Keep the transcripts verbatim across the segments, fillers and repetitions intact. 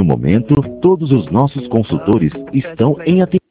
No momento, todos os nossos consultores estão em atendimento.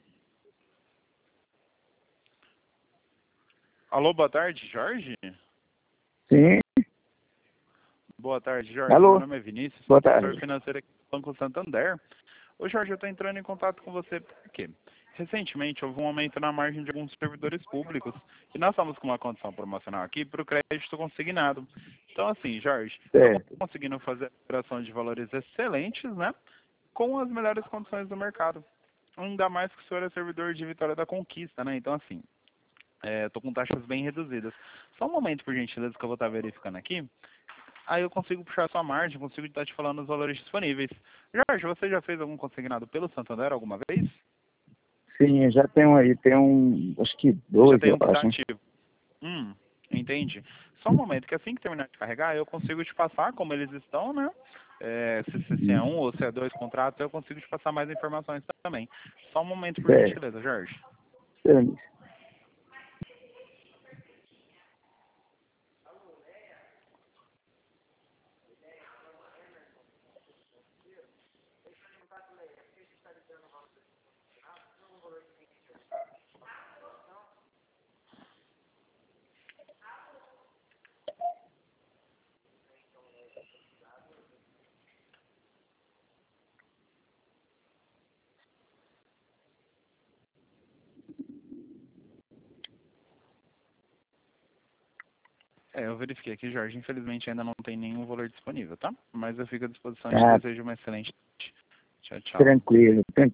Alô, boa tarde, Jorge? Sim. Boa tarde, Jorge. Alô. Meu nome é Vinícius, Boa professor tarde. financeiro aqui do Banco Santander. Ô, Jorge, eu estou entrando em contato com você porque recentemente houve um aumento na margem de alguns servidores públicos e nós estamos com uma condição promocional aqui para o crédito consignado. Então, assim, Jorge, Certo. estou conseguindo fazer operações de valores excelentes, né? Com as melhores condições do mercado. Ainda mais que o senhor é servidor de Vitória da Conquista, né? Então, assim, estou com taxas bem reduzidas. Só um momento, por gentileza, que eu vou estar verificando aqui. Aí eu consigo puxar a sua margem, consigo estar te falando os valores disponíveis. Jorge, você já fez algum consignado pelo Santander alguma vez? Sim, já tem um aí, tem um, acho que Já dois, tem eu um que está acho. ativo. Hum, entendi. Só um momento, que assim que terminar de carregar, eu consigo te passar como eles estão, né? É, se, se, se é um ou se é dois contratos, eu consigo te passar mais informações também. Só um momento, por Certo. gentileza, Jorge. Sim. É, eu verifiquei aqui, Jorge. Infelizmente ainda não tem nenhum valor disponível, tá? Mas eu fico à disposição e Ah, te desejo uma excelente noite. Tchau, tchau. tranquilo, tranquilo.